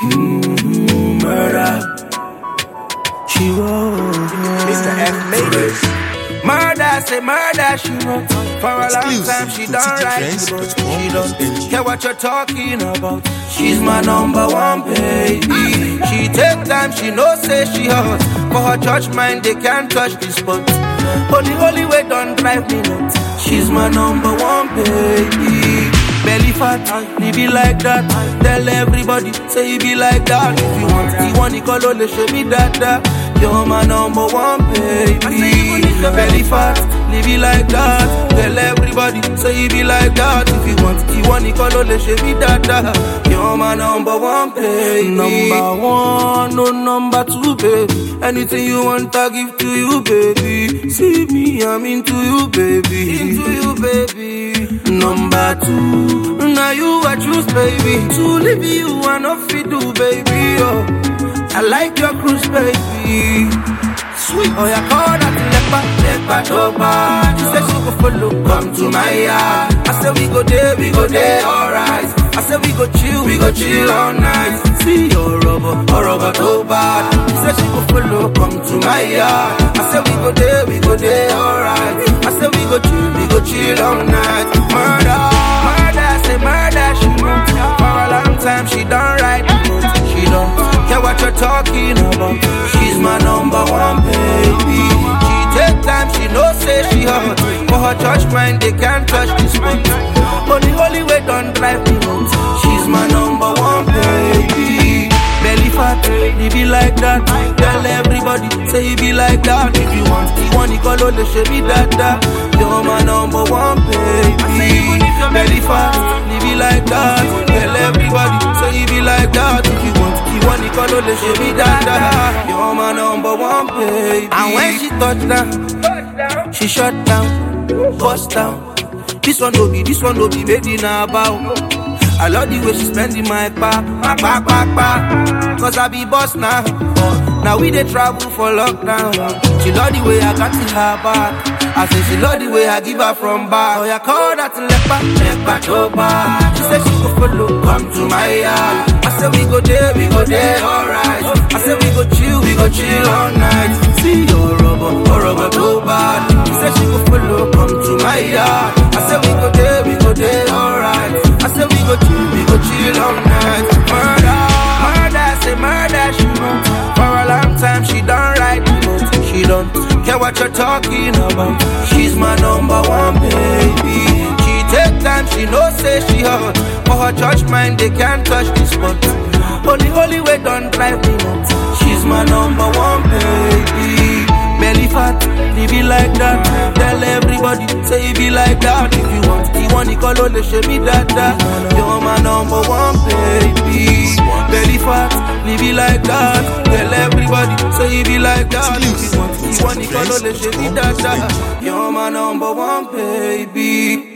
Murder. She wrote. Mr. F made it. Murder, say murder, she wrote. For a long time she done right, but she don't care what you're talking about. She's my number one baby. She take time, she know say she hot. For her church mind, they can't touch this spot. Holy way don't drive me nuts. She's my number one baby. Belly fat, he be like that. Tell everybody, say he be like that. If you want the color, they show me that. You're my number one baby. Belly fat, he be like that. Tell everybody, say he be like that. If you want the color, they show me that. You're my number one baby. Number one, no number two, baby. Anything you want, I give to you, baby. See me, I'm into you, baby. Into you, baby. Number two, now you I choose, baby. To leave you, I know fit do, baby. Oh, I like your cruise, baby. Sweet, oh yeah, call that lepa, dopa. She said she go follow, come to my yard. I said we go there, alright. I said we go chill all night. See your rubber too bad. She said she go follow, come to my yard. I said we go there, alright. I said we go chill all night. Murder, say murder, she wrote. For a long time she done right, she don't care what you're talking about. She's my number one baby. She take time, she know say she hot. For her church mind, they can't touch this spot. Holy way don't drive me nuts. She's my number one baby. Belly fat, he be like that. Tell everybody, say he be like that. If you want the color, they show me that. You're my number one baby. Belly fat, he be like that. Tell everybody, say he be like that. If you want the color, they show me that. You're my number one baby. And when she touch down, she shut down, bust down. This one no be baby now bow. I love the way she spending my back. Cause I be boss now. Now we dey travel for lockdown. She love the way I got in her back. I say she love the way I give her from back. Oh yeah, call that lepa, dopa. She said she go follow, come to my yard. I said we go there, alright. I said we go chill all night. See your rubber too bad. She said she go follow, come to my yard. I said we go there, alright. I said we go chill all night. Murder, say murder, she wrote. For a long time she done right, but she don't care what you're talking about. She's my number one baby. She take time, she know say she hot. For her church mind, they can't touch this spot. Holy way don't drive me nuts. She's my number one baby. Belly fat, he be like that. Tell everybody, say he be like that. If you want the color, they show me that. You're my number one baby. Belly fat, he be like that. Tell everybody, say he be like that. If you want the color, they show me that. You're my number one baby.